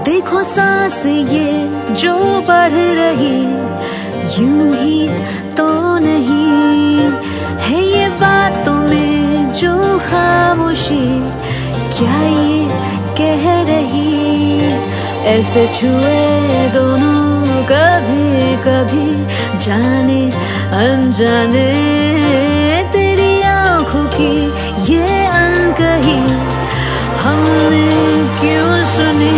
देखो सांस ये जो बढ़ रही, यूं ही तो नहीं है ये बातों में जो खामोशी, क्या ये कह रही। ऐसे छुए दोनों कभी कभी, जाने अनजाने तेरी आंखों की ये अनकही हमने क्यों सुनी।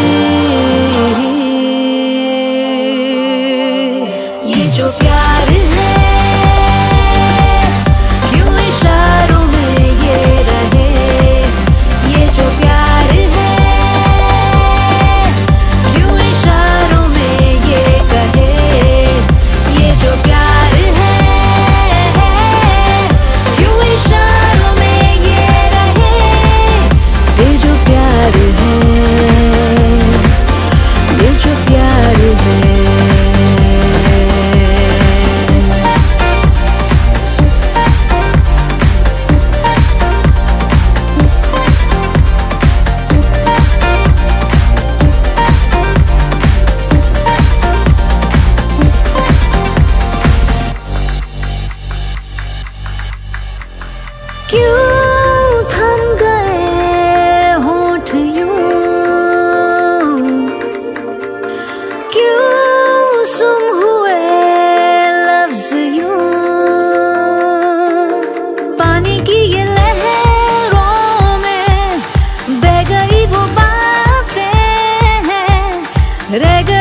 ये जो प्यार है क्यों इशारों में ये रहे, ये जो प्यार है क्यों इशारों में ये कहे। ये जो प्यार है क्यों इशारों में ये रहे, ये जो प्यार है, ये जो प्यार है। क्यों थम गए होठ यूं, क्यों सुम हुए लफ्ज यूं। पानी की ये लहरों में बह गई वो बातें हैं, रह गई